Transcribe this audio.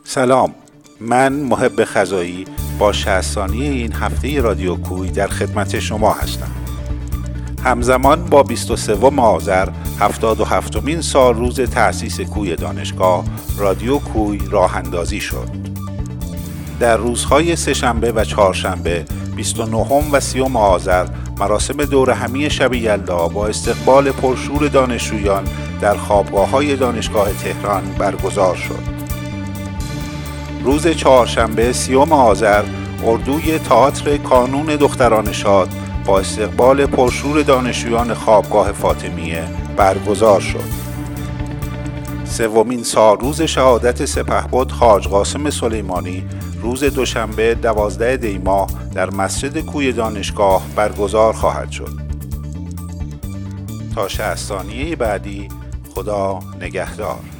سلام، من محب خزایی با 60 ثانیه این هفته رادیو کوی در خدمت شما هستم. همزمان با 23 آذر 77مین سال روز تأسیس کوی دانشگاه، رادیو کوی راه اندازی شد. در روزهای سه‌شنبه و چهارشنبه 29 و 30 آذر مراسم دور همی شب یلدا با استقبال پرشور دانشجویان در خوابگاه‌های دانشگاه تهران برگزار شد. روز چهارشنبه 30 آذر اردوی تئاتر کانون دختران شاد با استقبال پرشور دانشجویان خوابگاه فاطمیه برگزار شد. سومین سالروز شهادت سپهبد حاج قاسم سلیمانی روز دوشنبه 12 دی ماه در مسجد کوی دانشگاه برگزار خواهد شد. تا 60 ثانیه بعدی، خدا نگهدار.